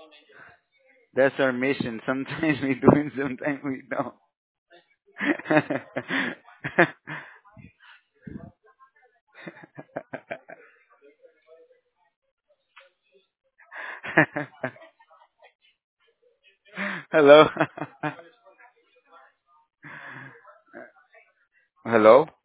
That's our mission. Sometimes we do and sometimes we don't. Hello? Hello?